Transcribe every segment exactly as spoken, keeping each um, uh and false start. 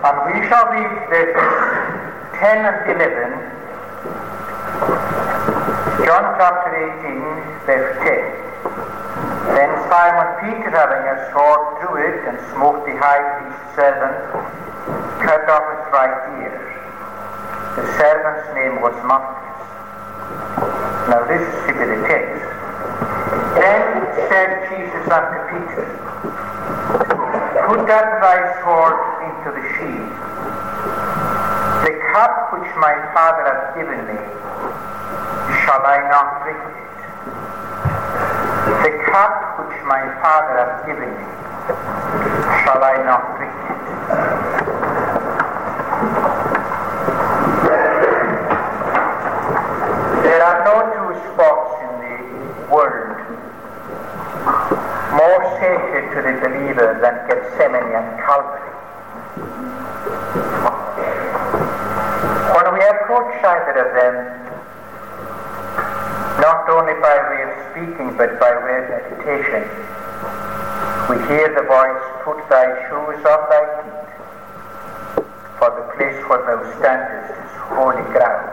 And we shall read verses ten and eleven, John chapter eighteen, verse ten. Then Simon Peter, having a sword, drew it and smote the high priest's servant, cut off his right ear. The servant's name was Malchus. Now this is to be the text. Then said Jesus unto Peter, put up thy sword into the sheath. The cup which my Father hath given me, shall I not drink it? The cup which my Father hath given me, shall I not drink it? There are no two spots in the world more sacred to the believer than Gethsemane and Calvary. When we approach either of them, not only by way of speaking but by way of meditation, we hear the voice, put thy shoes off thy feet, for the place where thou standest is holy ground.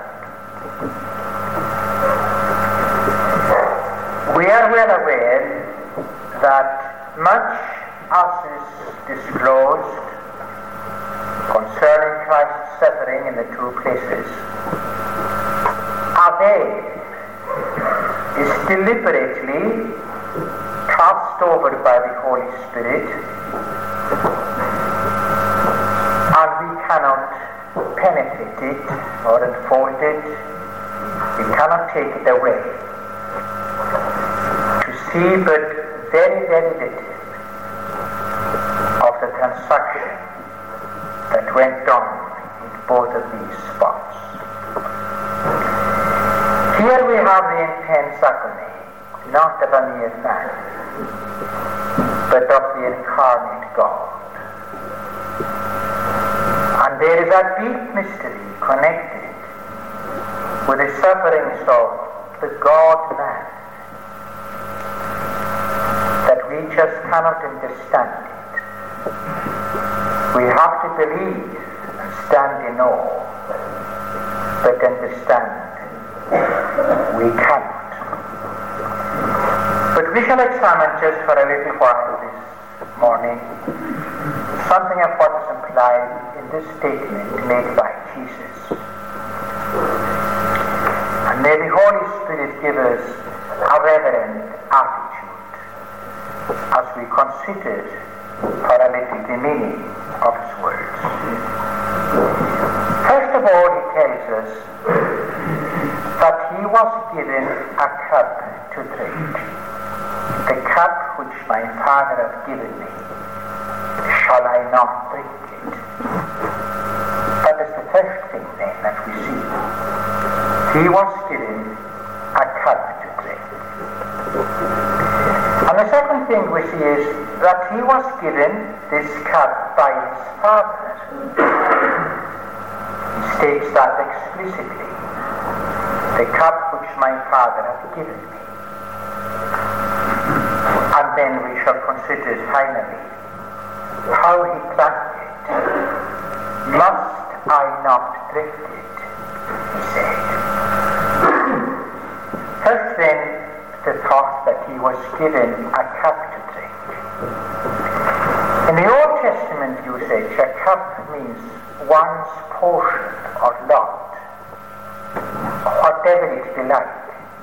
We are well aware that much as is disclosed concerning Christ's suffering in the two places, are they is deliberately tossed over by the Holy Spirit, and we cannot penetrate it or unfold it. We cannot take it away. To see but very, very little of the transaction that went on in both of these spots. Here we have the intense agony, not of a mere man, but of the incarnate God. And there is a deep mystery connected with the sufferings of the God-man that we just cannot understand it. We have to believe and stand in awe, but understand we cannot. But we shall examine just for a little while this morning something of what is implied in this statement made by Jesus. And may the Holy Spirit give us a reverent attitude as we consider for a little the meaning of his words. First of all, he tells us that he was given a cup to drink. The cup which my Father hath given me, shall I not drink it? That is the first thing then that we see. He was given a cup to drink. And the second thing we see is that he was given this cup by his Father. He states that explicitly. The cup which my Father hath given me. And then we shall consider finally how he drank it. Must I not drink it? He said. First then, the thought that he was given a cup to drink. In the Old Testament usage, a cup means one's portion or lot, whatever it be like.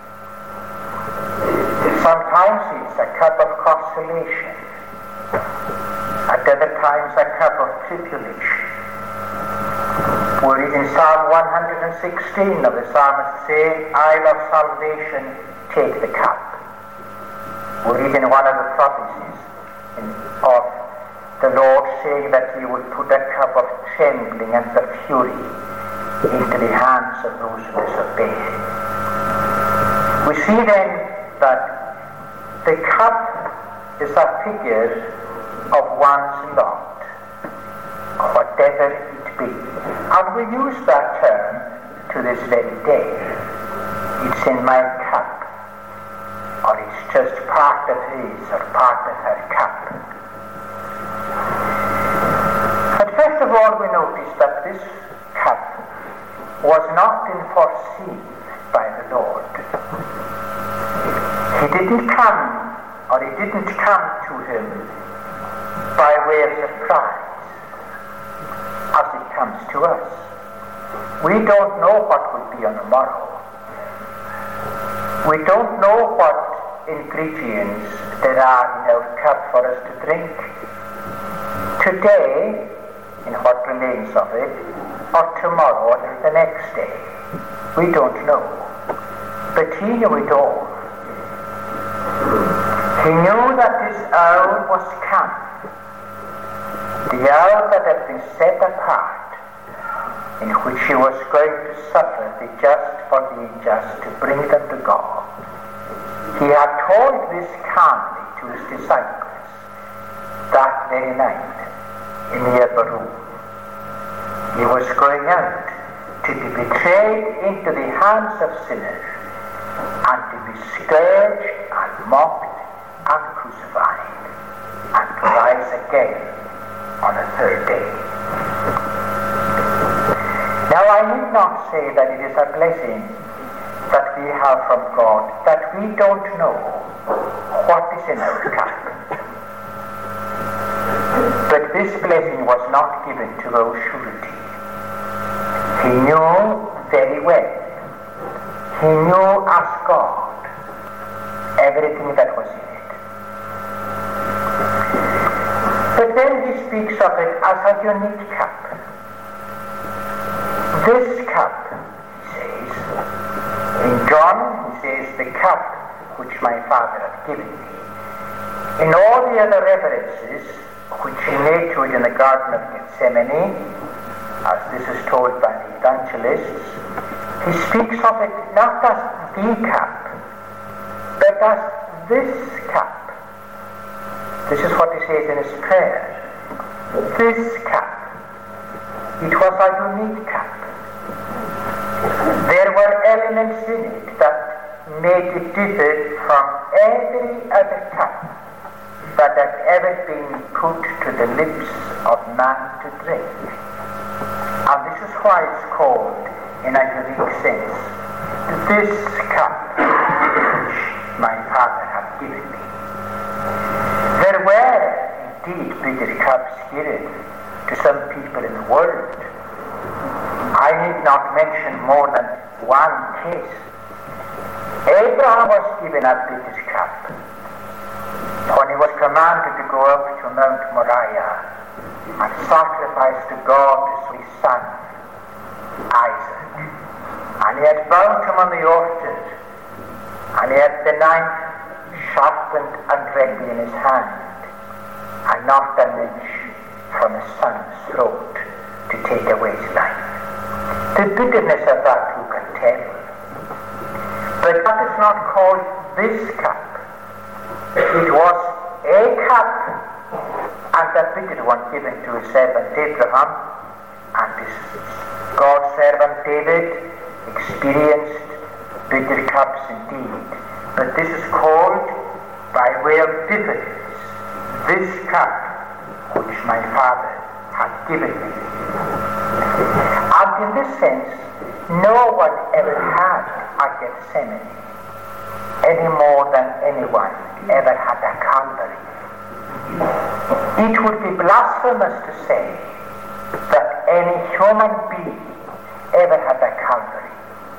Sometimes it's a cup of consolation, at other times a cup of tribulation. We read in Psalm one hundred sixteen of the psalmist saying, Isle of salvation, take the cup. We read in one of the prophecies in, of the Lord saying that he would put a cup of trembling and of fury into the hands of those who disobey him. We see then that the cup is a figure of one's lot, whatever it be. And we use that term to this very day. It's in my cup, or it's just part of his or part of her cup. But first of all, we know notice that this cup was not foreseen by the Lord. He didn't come, or he didn't come to him by way of surprise, as it comes to us. We don't know what will be on the morrow. We don't know what ingredients there are in our cup for us to drink. Today, in what remains of it, or tomorrow, or the next day. We don't know. But he knew it all. He knew that this hour was come. The hour that had been set apart, in which he was going to suffer the just for the unjust, to bring them to God. He had told this calmly to his disciples that very night in the upper room. He was going out to be betrayed into the hands of sinners and to be scourged and mocked and crucified and to rise again on a third day. Now I need not say that it is a blessing that we have from God that we don't know what is in our cup. But this blessing was not given to our surety. He knew very well. He knew as God everything that was in it. But then he speaks of it as a unique cup. This cup, he says, in John, he says, the cup which my Father hath given me. In all the other references which he made to it in the Garden of Gethsemane, as this is told by the evangelists, he speaks of it not as the cup, but as this cup. This is what he says in his prayer. This cup. It was a unique cup. There were elements in it that made it differ from every other cup that had ever been put to the lips of man to drink. And this is why it's called, in a unique sense, this cup which my Father hath given me. There were indeed bitter cups given to some people in the world. I need not mention more than one case. Abraham was given a bitter cup when he was commanded to go up to Mount Moriah and sacrifice to God his son, Isaac. And he had bound him on the altar, and he had the knife sharpened and ready in his hand, and not an inch from his son's throat to take away his life. The bitterness of that who can tell. But that is not called this cup. It was a cup, and the bitter one given to his servant Abraham, and his God's servant David experienced bitter cups indeed. But this is called, by way of difference, this cup which my Father hath given me. And in this sense, no one ever had a Gethsemane any more than anyone ever had a Calvary. It would be blasphemous to say that any human being ever had a Calvary.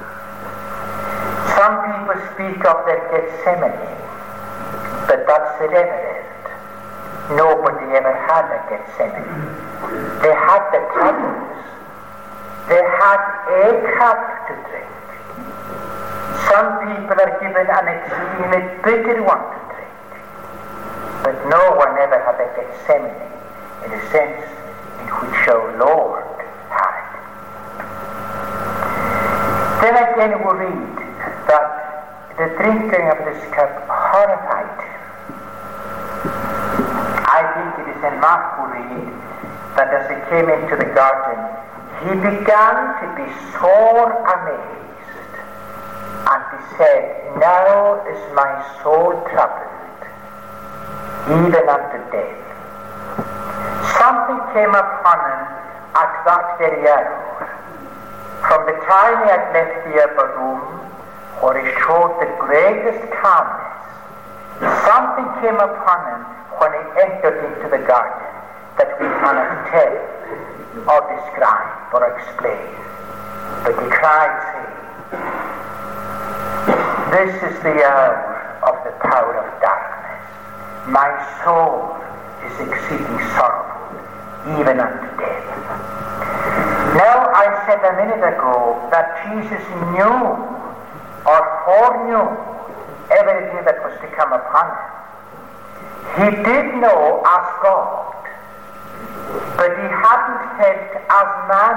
Some people speak of their Gethsemane, but that's irreverent. Nobody ever had a Gethsemane. They had the troubles. They had a cup to drink. Some people are given an extremely bitter one to drink. But no one ever had a Gethsemane in the sense in which our Lord had. Then again we read that the drinking of this cup horrified him. I think it is in Mark we read that as he came into the garden, he began to be sore amazed, and he said, now is my soul troubled, even unto death. Something came upon him at at that very hour, from the time he had left the upper room, where he showed the greatest calmness, something came upon him when he entered into the garden that we cannot tell or describe or explain. But he cried, saying, "This is the hour of the power of darkness. My soul is exceeding sorrowful, even unto death." Now, I said a minute ago that Jesus knew or foreknew everything that was to come upon him. He did know as God, but he hadn't felt as man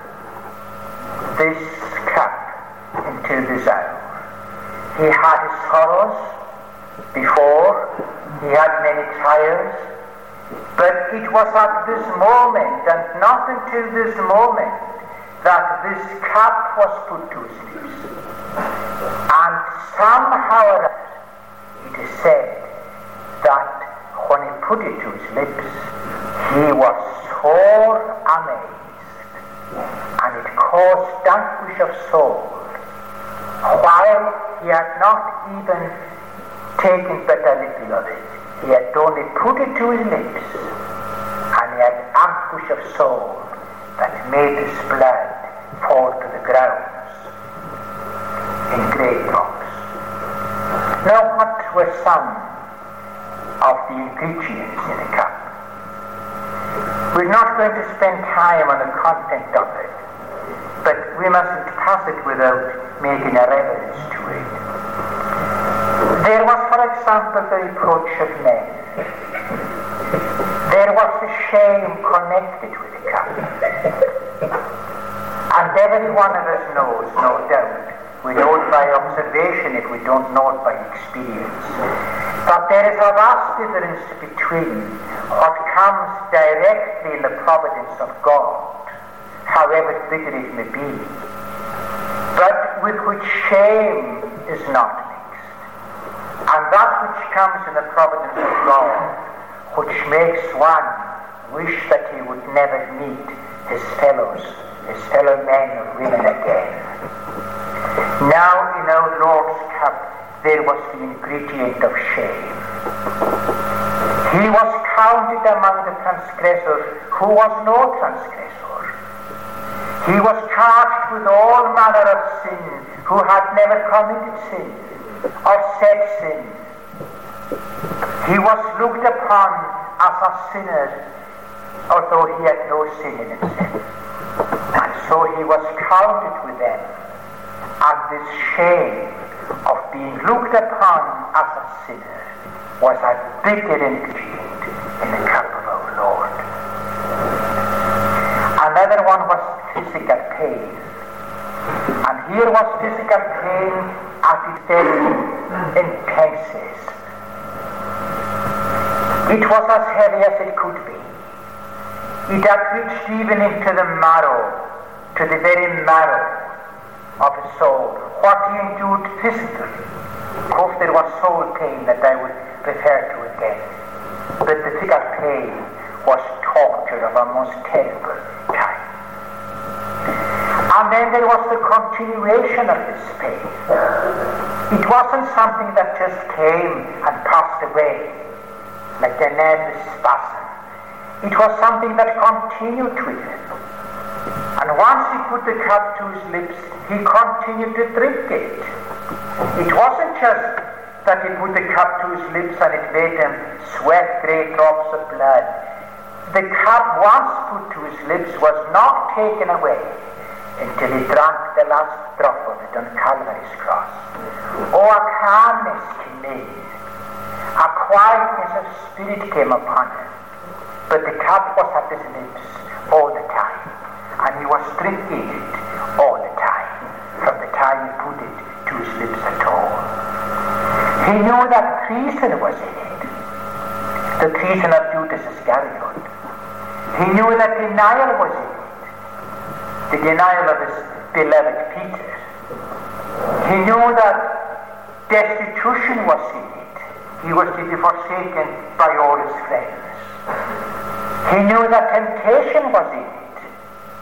this cup until this hour. He had his sorrows before, he had many trials, but it was at this moment, and not until this moment, that this cup was put to his lips. And somehow or other, it is said that when he put it to his lips, he was sore amazed, and it caused anguish of soul, while he had not even taken but a little of it. He had only put it to his lips, and he had anguish of soul that made his blood fall to the grounds in great drops. Now, what were some of the ingredients in a cup? We're not going to spend time on the content of it, but we mustn't pass it without making a reference to it. There was, for example, the reproach of men. There was the shame connected with the cup. And every one of us knows, no doubt, we know it by observation if we don't know it by experience, that there is a vast difference between what comes directly in the providence of God, however bitter it may be, but with which shame is not mixed, and that which comes in the providence of God, which makes one wish that he would never meet his fellows, his fellow men or women again. Now in our Lord's cup there was the ingredient of shame. He was counted among the transgressors who was no transgressor. He was charged with all manner of sin who had never committed sin or said sin. He was looked upon as a sinner, although he had no sin in himself. And so he was counted with them. And this shame of being looked upon as a sinner was a bitter ingredient in the cup of our Lord. Another one was physical pain. And here was physical pain at its very intensest. It was as heavy as it could be. It had reached even into the marrow, to the very marrow of his soul. What he endured physically, of there was soul pain that I would refer to again. But the physical pain was torture of a most terrible kind. And then there was the continuation of this pain. It wasn't something that just came and passed away, like the nervous spasm. It was something that continued with him. And once he put the cup to his lips, he continued to drink it. It wasn't just that he put the cup to his lips and it made him sweat great drops of blood. The cup once put to his lips was not taken away until he drank the last drop of it on Calvary's cross. Oh, a calmness came in. A quietness of spirit came upon him. But the cup was at his lips all the time. And he was drinking it all the time, from the time he put it to his lips at all. He knew that treason was in it, the treason of Judas Iscariot. He knew that denial was in it, the denial of his beloved Peter. He knew that destitution was in it. He was to be forsaken by all his friends. He knew that temptation was in it.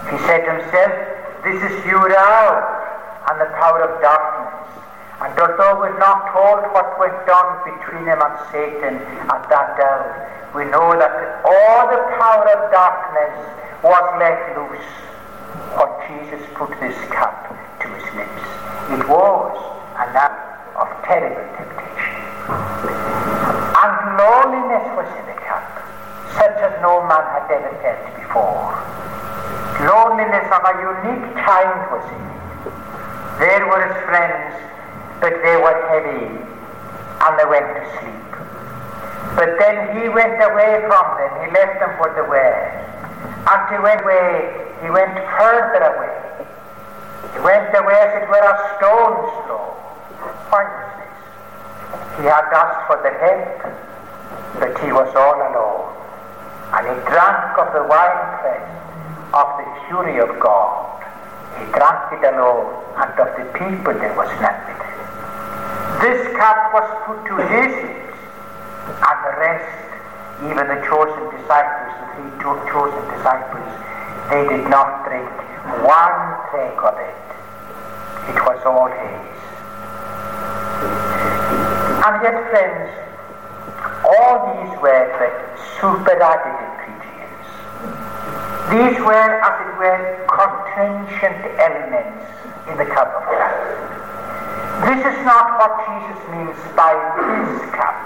He said to himself, this is your hour and the power of darkness. And although we're not told what went on between him and Satan at that hour, we know that all the power of darkness was let loose when Jesus put this cup to his lips. It was an hour of terrible temptation. And loneliness was in the cup, such as no man had ever felt before. Loneliness of a unique kind was in it. There were his friends, but they were heavy, and they went to sleep. But then he went away from them. He left them for the way. And he went away, he went further away. He went away as it were a stone's throw. Why was this? He had asked for the help, but he was all alone. And he drank of the winepress of the fury of God. He drank it alone, and of the people there was none with him. This cup was put to his lips, and the rest, even the chosen disciples, the three cho- chosen disciples, they did not drink one drink of it. It was all his. And yet, friends, all these were the superadded ingredients. These were, as it were, contingent elements in the cup of Christ. This is not what Jesus means by this cup.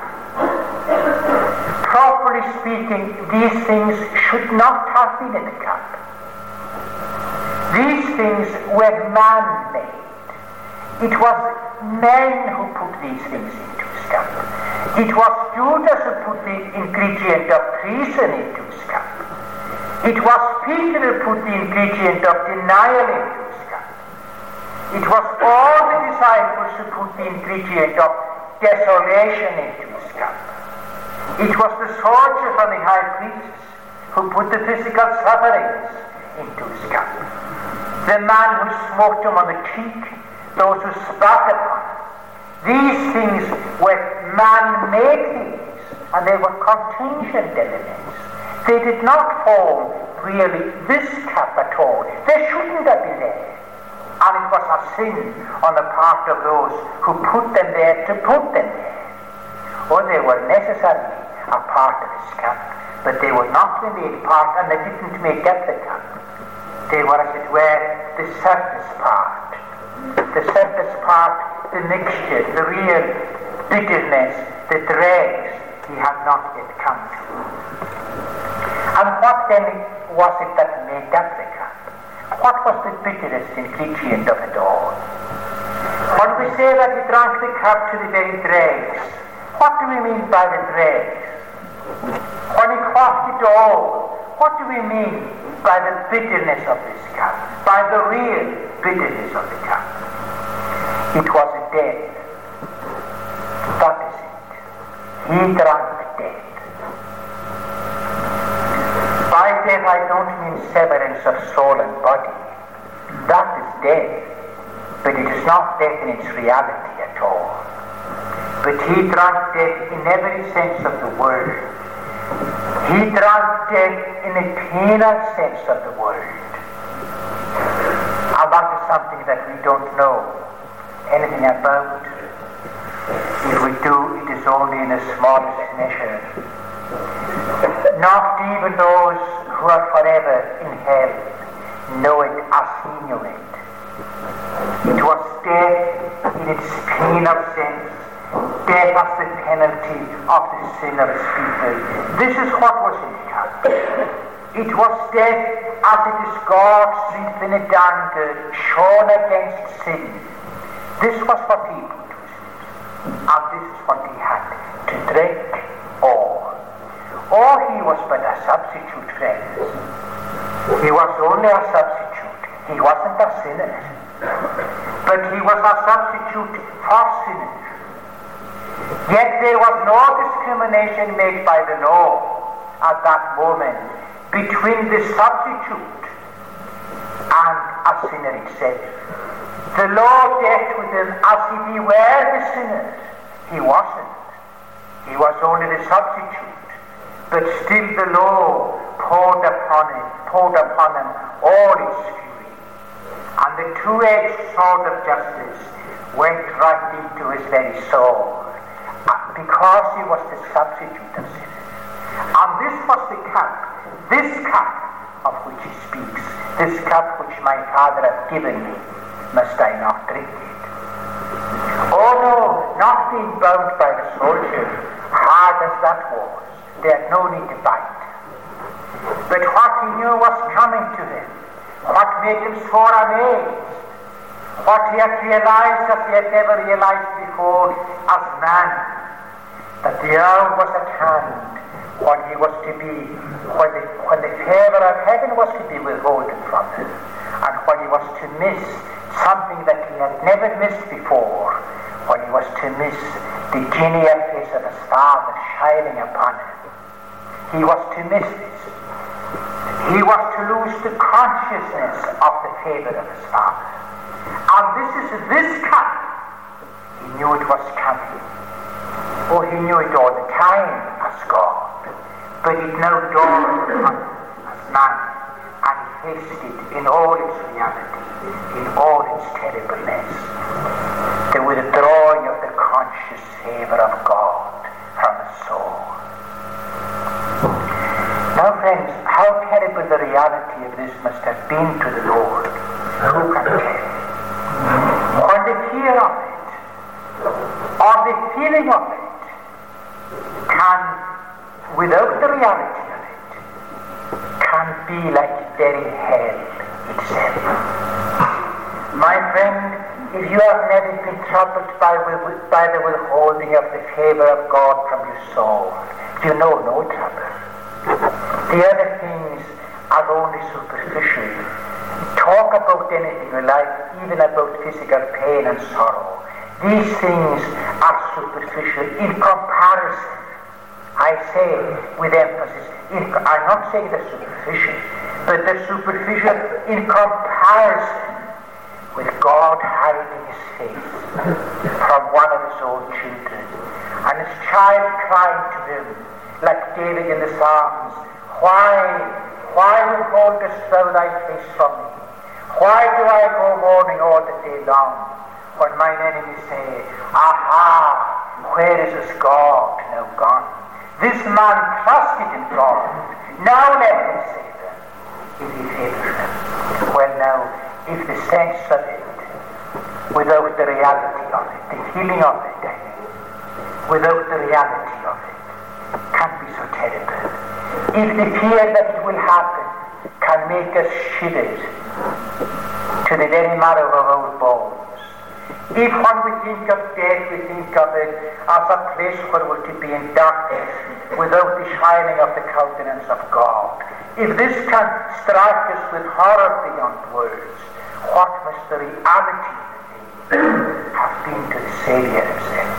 Properly speaking, these things should not have been in the cup. These things were man-made. It was men who put these things into his cup. It was Judas who put the ingredient of treason into his cup. It was Peter who put the ingredient of denial into his cup. It was all the disciples who put the ingredient of desolation into his cup. It was the soldiers and the high priests who put the physical sufferings into his cup. The man who smote him on the cheek, those who spat upon him. These things were man-made things, and they were contingent elements. They did not form really this cup at all. They shouldn't have been there. And it was a sin on the part of those who put them there to put them there. Or they were necessarily a part of this cup, but they were not the main part, and they didn't make up the cup. They were, as it were, the surface part. The surface part, the mixture, the real bitterness, the dregs he had not yet come to. And what then was it that made up the cup? What was the bitterest ingredient of it all? When we say that he drank the cup to the very dregs, what do we mean by the dregs? When he quaffed it all, what do we mean by the bitterness of this cup? By the real bitterness of the cup? It was a death. That is it. He drank death. By death I don't mean severance of soul and body. That is death. But it is not death in its reality at all. But he drank death in every sense of the word. He drank death in a penal sense of the word. And that is something that we don't know anything about. If we do, it is only in the smallest measure. Not even those who are forever in hell know it as he knew it. It was death in its penal sense, death as the penalty of the sin of his people. This is what was in the cup. It was death as it is God's infinite anger shown against sin. This was what he put to his lips, and this is what he had to drink all. Or he was but a substitute, friends. He was only a substitute. He wasn't a sinner. But he was a substitute for sinners. Yet there was no discrimination made by the law at that moment between the substitute and a sinner itself. The law dealt with him as if he were the sinner. He wasn't. He was only the substitute. but still the law poured upon him, poured upon him all its fury. And the two-edged sword of justice went right into his very soul, because he was the substitute of sinners. And this was the cup, this cup of which he speaks, this cup which my Father hath given me, must I not drink it? Oh no, not being bound by the soldier, hard as that was, they had no need to bite. But what he knew was coming to him, what made him so amazed, what he had realized as he had never realized before as man, that the hour was at hand when he was to be, when the, when the favour of heaven was to be withholden from him, and when he was to miss something that he had never missed before, when he was to miss the genial face of his Father shining upon him. He was to miss this. He was to lose the consciousness of the favour of his Father. And this is this cup. He knew it was coming. Oh, he knew it all the time as God. But it now dawned upon him as man. And he faced it in all its reality, in all its terribleness. The withdrawing of the conscious favour of God from his soul. Now, friends, how terrible the reality of this must have been to the Lord. Who can tell? Or the fear of it, or the feeling of it, can, without the reality of it, can be like very hell itself. My friend, if you have never been troubled by, by the withholding of the favour of God from your soul, you know no trouble. The other things are only superficial. Talk about anything you like, even about physical pain and sorrow. These things are superficial in comparison. I say with emphasis, in, I'm not saying they're superficial, but they're superficial in comparison with God hiding his face from one of his own children, and his child crying to him, like David in the Psalms, Why, why withholdest thou thy face from me? Why do I go mourning all the day long, when mine enemies say, Aha, where is his God now gone? This man trusted in God, now let him save him, if he favours him. Well now, if the sense of it, without the reality of it, the feeling of it, I mean, without the reality of it, can be so terrible. If the fear that it will happen can make us shiver to the very marrow of our bones. If when we think of death, we think of it as a place where we're to be in darkness without the shining of the countenance of God. If this can strike us with horror beyond words, what must the reality of the thing have been to the Saviour himself?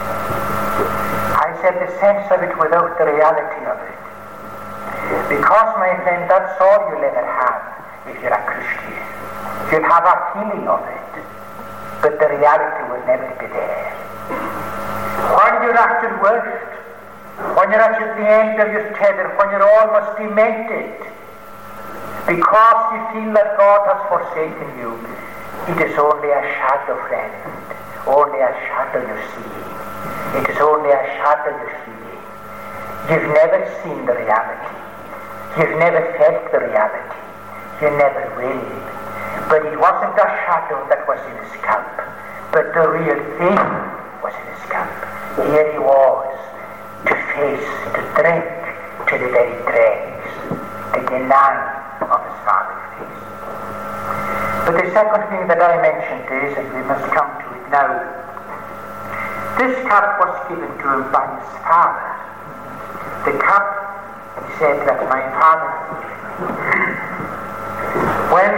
I said the sense of it without the reality of it. Because, my friend, that's all you'll ever have if you're a Christian. You'll have a feeling of it, but the reality will never be there. When you're at your worst, when you're at the end of your tether, when you're almost demented, because you feel that God has forsaken you, it is only a shadow, friend, only a shadow you're seeing. It is only a shadow you're feeling. You've never seen the reality. You've never felt the reality. You never will. But it wasn't a shadow that was in his cup, but the real thing was in his cup. Here he was, to face, to drink to the very dregs, the denying of his Father's face. But the second thing that I mentioned is, and we must come to it now, this cup was given to him by his Father. The cup, he said, that my Father well,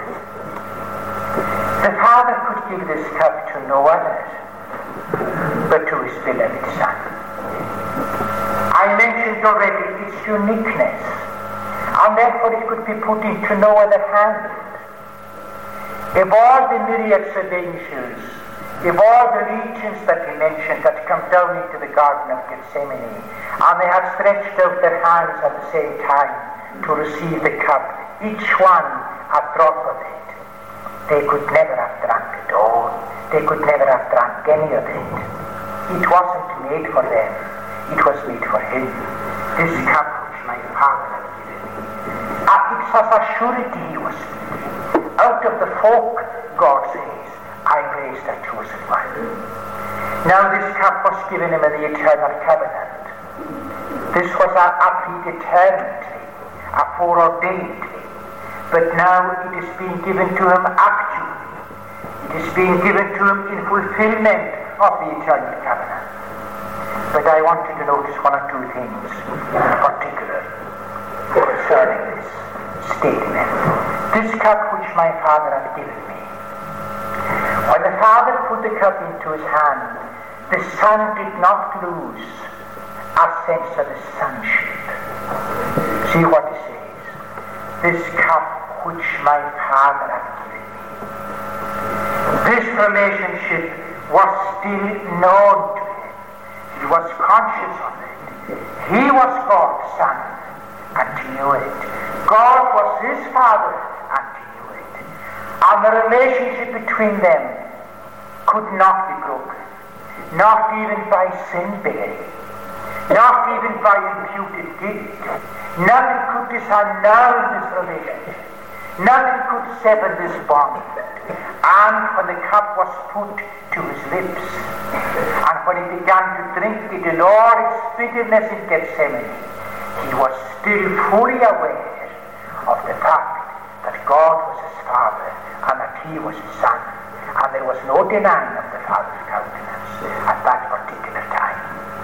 the Father could give this cup to no other but to his beloved Son. I mentioned already its uniqueness, and therefore it could be put into no other hand. Of all the myriads of angels If all the legions that he mentioned had come down into the Garden of Gethsemane, and they had stretched out their hands at the same time to receive the cup, each one a drop of it, they could never have drunk it all. They could never have drunk any of it. It wasn't made for them. It was made for him. This cup which my Father had given me. And it's as a surety he was speaking. Out of the folk, God says, I raised a chosen one. Now this cup was given him in the eternal covenant. This was a, a predetermined thing, a foreordained thing. But now it is being given to him actually. It is being given to him in fulfillment of the eternal covenant. But I want you to notice one or two things in particular concerning this statement. This cup which my Father had given me. When the Father put the cup into his hand, the Son did not lose a sense of his sonship. See what he says. This cup which my Father had given me. This relationship was still known to him. He was conscious of it. He was God's Son, and he knew it. God was his Father, and he knew it. And the relationship between them could not be broken. Not even by sin bearing. Not even by imputed guilt. Nothing could disannul this relationship. Nothing could sever this bond. And when the cup was put to his lips, and when he began to drink it in all its bitterness in Gethsemane, he was still fully aware of the fact that God was his Father and that he was his Son. And there was no denying of the Father's countenance at that particular time.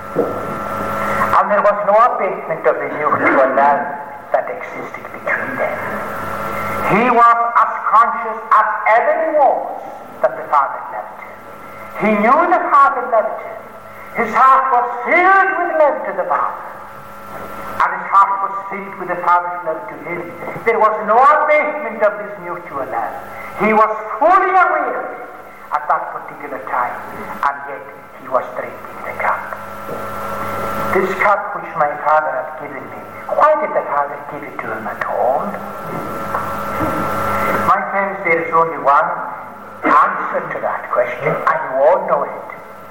And there was no abatement of the mutual love that existed between them. He was as conscious as ever he was that the Father loved him. He knew the Father loved him. His heart was filled with love to the Father. And his heart was filled with the Father's love to him. There was no abatement of this mutual love. He was fully aware of it at that particular time, and yet he was drinking the cup. This cup which my Father had given me, why did the Father give it to him at all? My friends, there is only one answer to that question, and you all know it.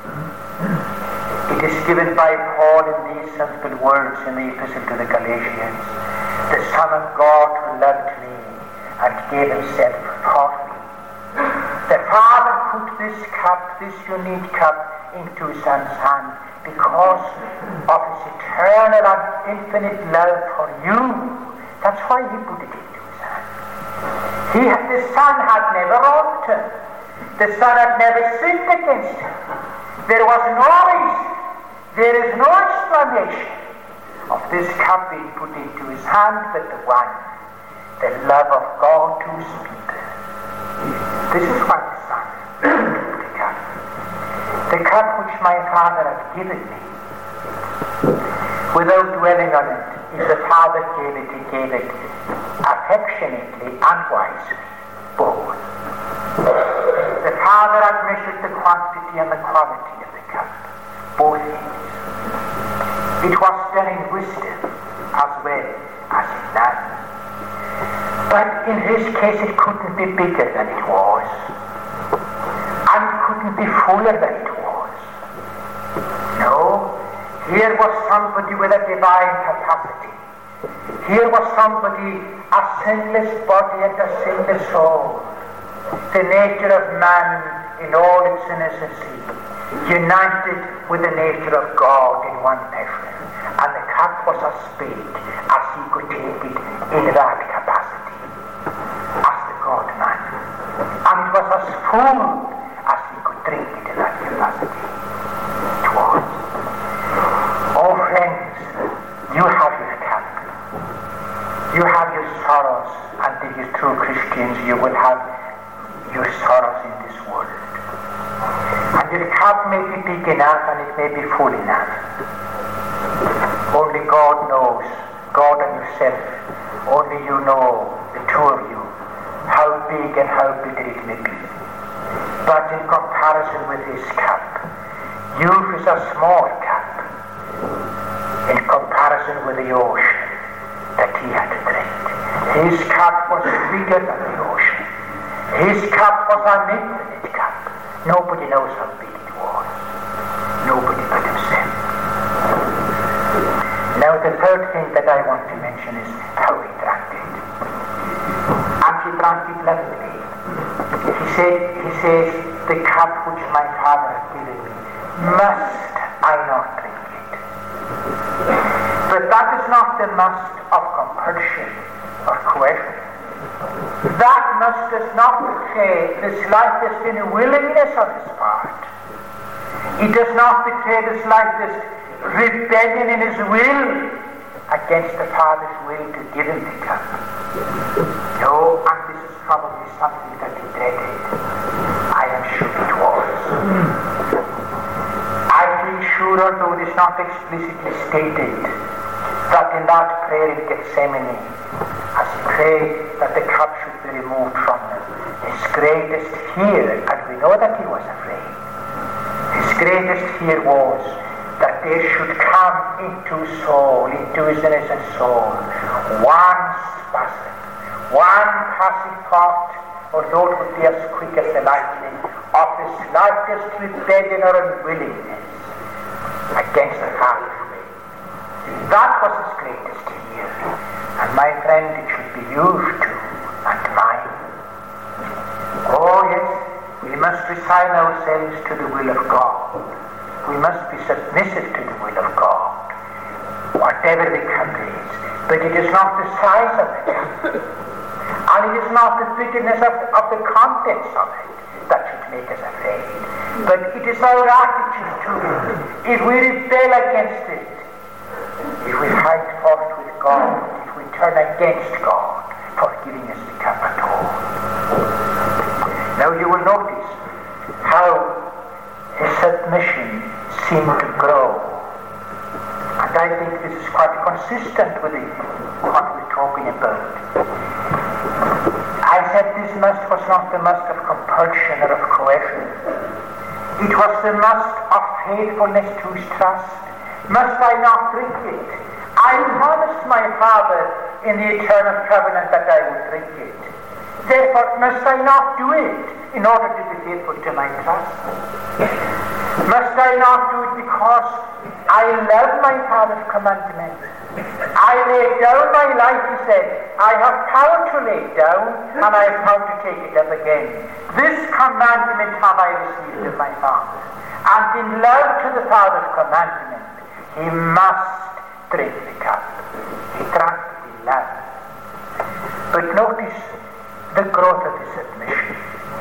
It is given by Paul in these simple words in the Epistle to the Galatians. The Son of God who loved me and gave himself for me. The Father put this cup, this unique cup, into his Son's hand because of his eternal and infinite love for you. That's why he put it into his hand. He, the Son had never wronged him. The Son had never sinned against him. There was no reason, there is no explanation of this cup being put into his hand but the one, the love of God to his people. This is why the Son took the cup. The cup which my Father had given me. Without dwelling on it, if the Father gave it, he gave it affectionately and wisely, both. The Father had measured the quantity and the quality of the cup, both things. It was done in wisdom as well as in love. But in his case it couldn't be bigger than it was, and it couldn't be fuller than it was. No, here was somebody with a divine capacity. Here was somebody, a sinless body and a sinless soul. The nature of man in all its innocency, united with the nature of God in one person. And the cup was as big as he could take it in that capacity, as the God-man. And it was as full as he could drink it in that capacity. It was. Oh friends, you have your cup. You have your sorrows, and if you're true Christians, you will have your sorrows in this world. And your cup may be big enough and it may be full enough. Only God knows, God and yourself, only you know, the two of you, how big and how bitter it may be. But in comparison comparison with his cup. Youth is a small cup in comparison with the ocean that he had to drink. His cup was bigger than the ocean. His cup was an infinite cup. Nobody knows how big it was. Nobody but himself. Now the third thing that I want to mention is how he drank it. And he drank it lovingly. He said, he says, the cup which my Father has given me, must I not drink it? But that is not the must of compulsion or coercion. That must does not betray the slightest unwillingness on his part. It does not betray the slightest rebellion in his will against the Father's will to give him the cup. No, and this is probably something that he dreaded. I am sure it was. I feel sure, although it is not explicitly stated, that in that prayer in Gethsemane, as he prayed that the cup should be removed from him, his greatest fear, and we know that he was afraid, his greatest fear was that there should come into soul, into his innocent soul, one spasm, one passing thought, although it would be as quick as the lightning, of the slightest rebellion or unwillingness against the Father's will. That was his greatest fear, and my friend, it should be yours too, and mine. Oh yes, we must resign ourselves to the will of God. We must be submissive to the will of God, whatever the cup is. But it is not the size of it, and it is not the bitterness of, of the contents of it that should make us afraid. But it is our attitude to it. If we rebel against it, if we fight fault with God, if we turn against God for giving us the cup at all. Now you will notice how his submission seemed to grow. And I think this is quite consistent with the, what we're talking about. I said this must was not the must of compulsion or of coercion. It was the must of faithfulness to his trust. Must I not drink it? I promised my Father in the eternal covenant that I would drink it. Therefore, must I not do it in order to be faithful to my trust? Must I not do it because I love my Father's commandments? I lay down my life, he said. I have power to lay it down, and I have power to take it up again. This commandment have I received of my Father. And in love to the Father's commandment, he must drink the cup. He drank it in love. But notice the growth of his submission.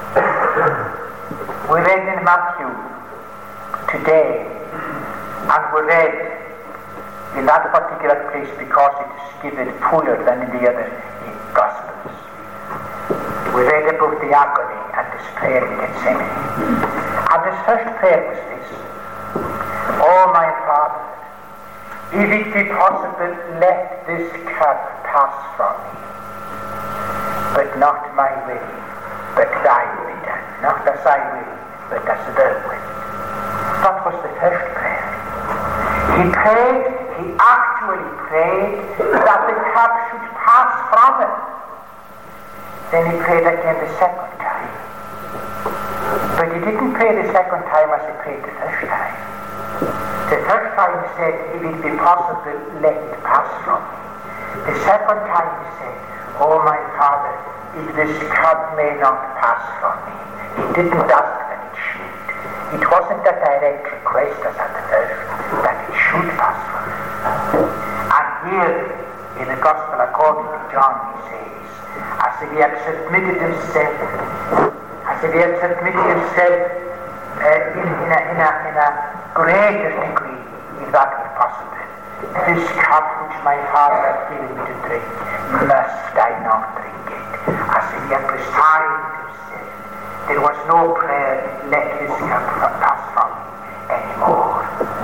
We read in Matthew today, and we read in that particular place because it is given fuller than in the other Gospels. We read about the agony and this prayer in Gethsemane. And his first prayer was this: Oh my Father, if it be possible, let this cup pass from me. But not my will, but thy will be done. Not as I will, but as thou wilt. That was the first prayer. He prayed, he actually prayed that the cup should pass from him. Then he prayed again the second time. But he didn't pray the second time as he prayed the first time. The first time he said, if it be possible, let it pass from me. The second time he said, Oh my Father, if this cup may not pass from me. He didn't ask that it should. It wasn't a direct request as at the first, that it should pass from him. And here, in the Gospel according to John, he says, as if he had submitted himself, as if he had submitted himself uh, in, in, a, in, a, in a greater degree, if that were possible. This cup which my Father has given me to drink, must I not drink it? As if he had resigned himself. There was no prayer, let this cup pass from me anymore.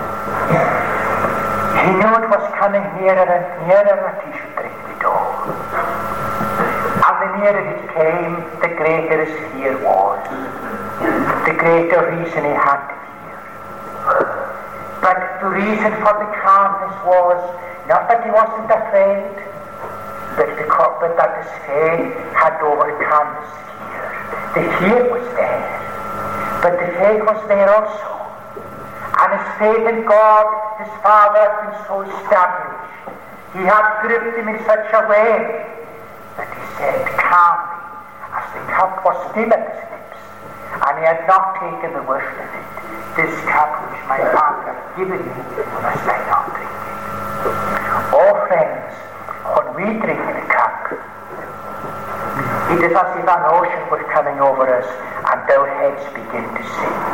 He knew it was coming nearer and nearer that he should drink it all. And the nearer it came, the greater his fear was, the greater reason he had to fear. But the reason for the calmness was not that he wasn't afraid, but, because, but that his faith had overcome his fear. The fear was there, but the faith was there also. And his faith in God, his Father, had been so established. He had gripped him in such a way that he said calmly, as the cup was still at his lips, and he had not taken the worst of it, this cup which my Father hath given me, must I not drink it? Oh friends, when we drink the cup, it is as if an ocean were coming over us and our heads begin to sink.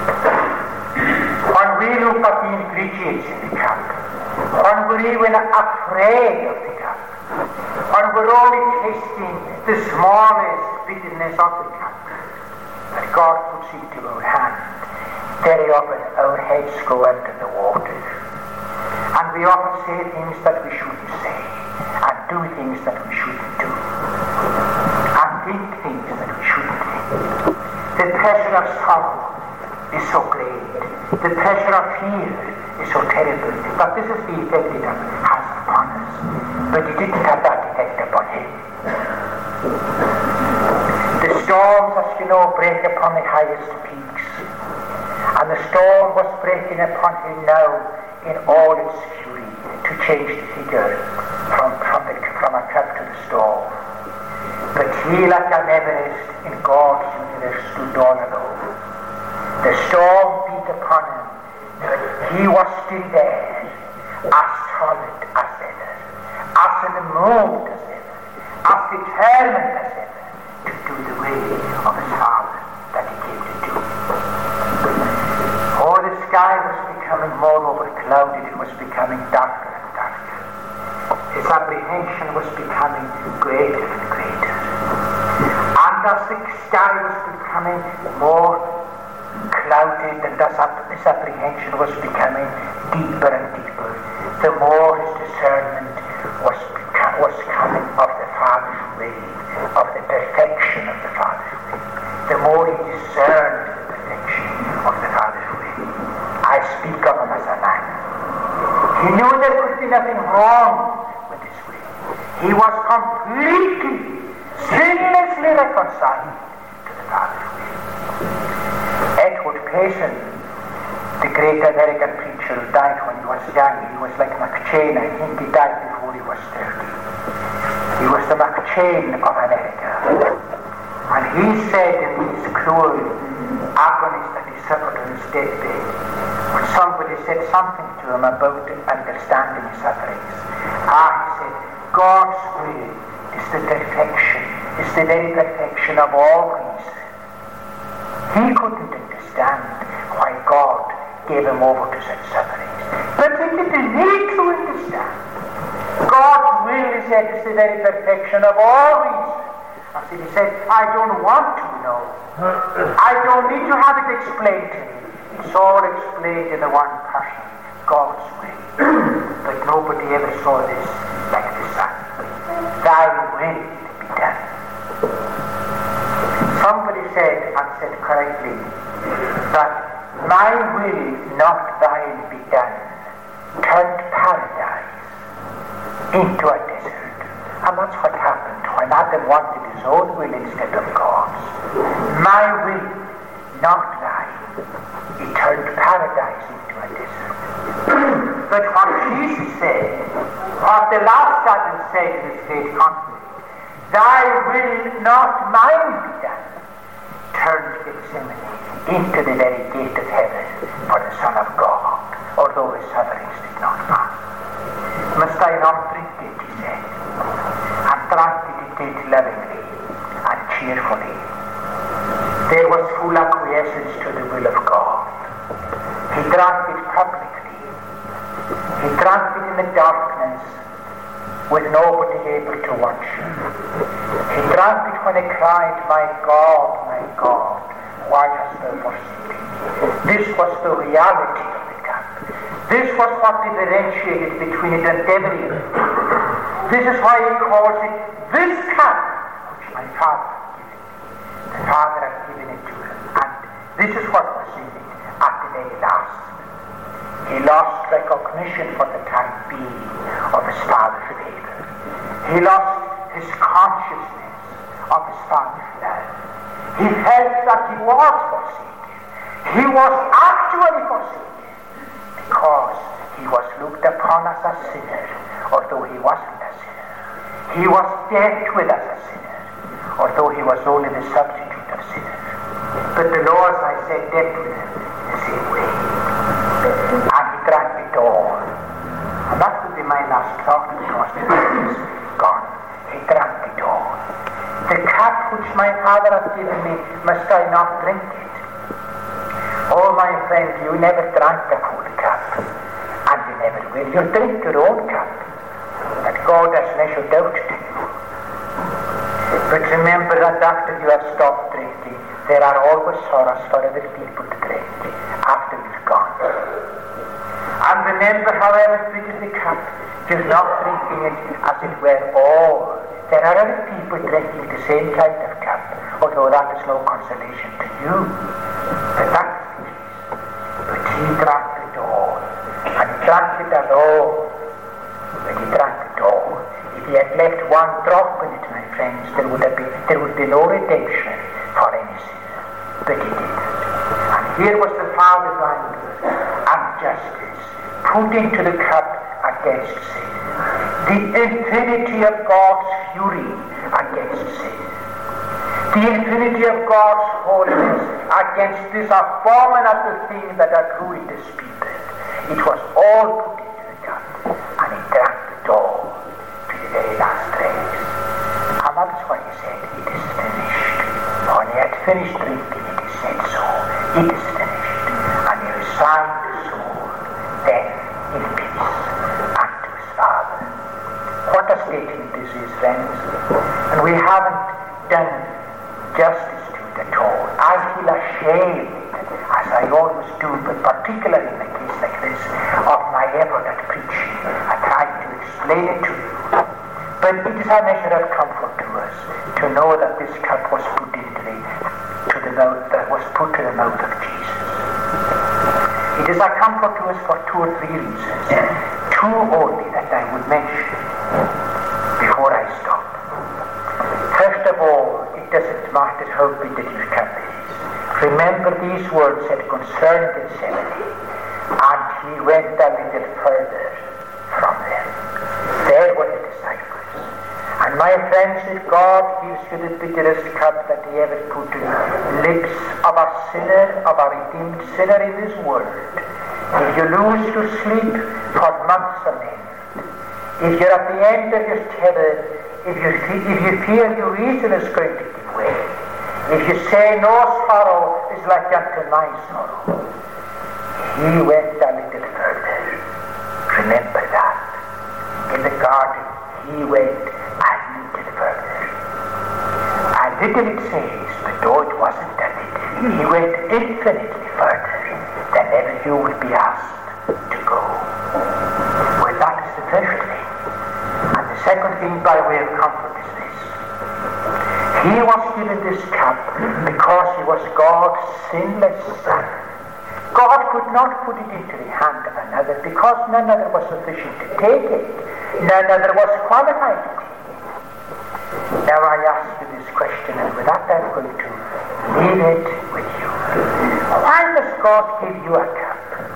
When we look at the ingredients in the cup, when we're even afraid of the cup, when we're only tasting the smallest bitterness of the cup that God puts into our hand, very often our heads go under the water. And we often say things that we shouldn't say, and do things that we shouldn't do, and think things that we shouldn't think. The pressure of sorrow is so great. The pressure of fear is so terrible. But this is the effect it has upon us. But it didn't have that effect upon him. The storms, as you know, break upon the highest peaks. And the storm was breaking upon him now in all its fury to change the figure from, from, the, from a cup to the storm. But he, like an Everest in God's universe, stood all alone. The storm beat upon him, but he was still there, as solid as ever, as unmoved as ever, as determined as ever, to do the way of his Father that he came to do. Oh, the sky was becoming more overclouded, it was becoming darker and darker. His apprehension was becoming greater and greater. And as the sky was becoming more clouded, and as his apprehension was becoming deeper and deeper, the more his discernment was, beca- was coming of the Father's way, of the perfection of the Father's way. The more he discerned the perfection of the Father's way. I speak of him as a man. He knew there could be nothing wrong with his way. He was completely, sinlessly reconciled to the Father's way. Edward Payson, the great American preacher who died when he was young, he was like McChain. I think he died before he was thirty. He was the McChain of America. And he said in his cruel agonies that he suffered on his deathbed, when somebody said something to him about understanding his sufferings, ah, he said, God's will is the perfection, is the very perfection of all reason. He couldn't understand why God gave him over to such sufferings. But he didn't need to understand. God's will is yet is the very perfection of all reason. And so he said, I don't want to know. I don't need to have it explained to me. It's all explained in the one person, God's way. But nobody ever saw this like the Son. Thy will be done. Somebody said, and said correctly, that my will, not thine, be done, turned paradise into a desert. And that's what happened when Adam wanted his own will instead of God's. My will, not thine. He turned paradise into a desert. But what Jesus said, what the last Adam said in his great conflict, thy will, not mine, be done, turned Gethsemane into the very gate of heaven for the Son of God, although his sufferings did not pass. Must I not drink it, he said, and drank it indeed lovingly and cheerfully. There was full acquiescence to the will of God. He drank it publicly. He drank it in the darkness with nobody able to watch him. He drank it when he cried, my God, my God, why hast thou forsaken me? This was the reality of the cup. This was what differentiated between it and every other. This is why he calls it this cup which my Father had given me. The Father had given it to him. And this is what was in it at the very last. He lost recognition for the time being of his Father's favor. He lost his consciousness of his Father's love. He felt that he was forsaken. He was actually forsaken because he was looked upon as a sinner, although he wasn't a sinner. He was dealt with as a sinner, although he was only the substitute of sinners. But the Lord, as I said, dealt with him in the same way. And he drank it all. And that will be my last thought, because the time is gone. He drank it all. The cup which my Father has given me, must I not drink it? Oh, my friend, you never drank the full cup, and you never will. You drink your own cup, that God has measured out to you. But remember that after you have stopped drinking, there are always sorrows for other people to drink after you've gone. And remember, however bitter the cup, you're not drinking it as it were all. There are other people drinking the same kind of cup, although that is no consolation to you. But that's it. But he drank it all, and he drank it alone. But he drank it all. If he had left one drop in it, my friends, there would have been there would be no redemption for any sinner. But he didn't. And here was the Father's anger and justice put into the cup against sin. The infinity of God's fury against sin. The infinity of God's holiness against this abominable thing that had ruined his people. It was all put into the cup, and he drank it all to the very last dregs. And that's why he said, it is finished. When he had finished drinking it, he said so. It is finished. And he resigned the soul, death in peace, unto his Father. What a statement this is, friends. And we haven't done justice to it at all. I feel ashamed, as I always do, but particularly in a case like this, of my effort at preaching. I tried to explain it to you. But it is a measure of comfort to us to know that this cup was put into the, to the mouth, that was put to the mouth of Jesus. It is a comfort to us for two or three reasons. Two only that I would mention before I stop. First of all, it doesn't matter how bitter your cup is. Remember these words that concerned Gethsemane, and he went a little further from them. There were the disciples. And my friends, if God gives you the bitterest cup that he ever put to the lips of a sinner, of a redeemed sinner in this world, if you lose your sleep for months on end, if you're at the end of your tether, if you, if you feel your reason is going to give way, if you say no sorrow is like unto my sorrow, he went a little further. Remember that. In the garden, he went a little further. A little it says, but though it wasn't a little, he went infinitely further than ever you would be asked to go. Well, that is the first thing. And the second thing by way of comfort is this. He was given this cup because he was God's sinless Son. God could not put it into the hand of another because none other was sufficient to take it. None other was qualified to take it. Now I ask you this question, and with that I'm going to leave it with you. Why does God give you a cup?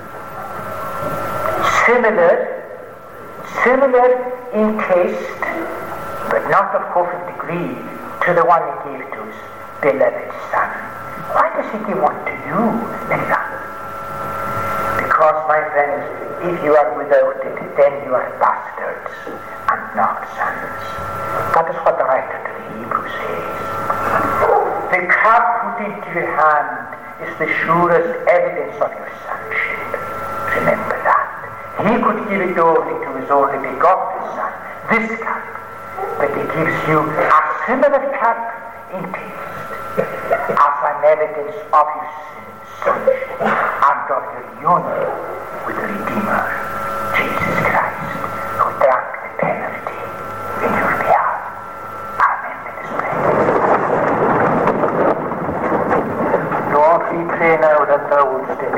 Similar, similar in taste, but not of course in degree, to the one he gave to his beloved Son. Why does he give one to you, Linda? Because, my friends, if you are without it, then you are bastards and not sons. That is what the writer to the Hebrews says. The cup put into your hand is the surest evidence of your sonship. Remember that. He could give it only to his only begotten Son, this cup, but he gives you a similar cup in taste as an evidence of your sonship and of your union with the Redeemer, Jesus Christ, who drank the penalty in your behalf. Amen. Let us pray.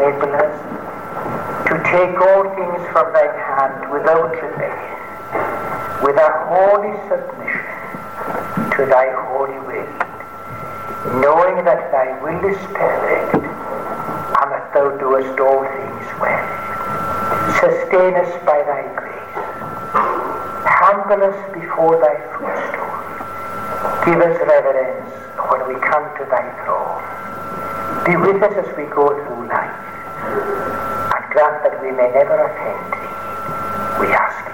enable us to take all things from thy hand without rebellion, with a holy submission to thy holy will, knowing that thy will is perfect, and that thou doest all things well. Sustain us by thy grace. Humble us before thy footstool. Give us reverence when we come to thy throne. Be with us as we go through life, and grant that we may never offend thee. We ask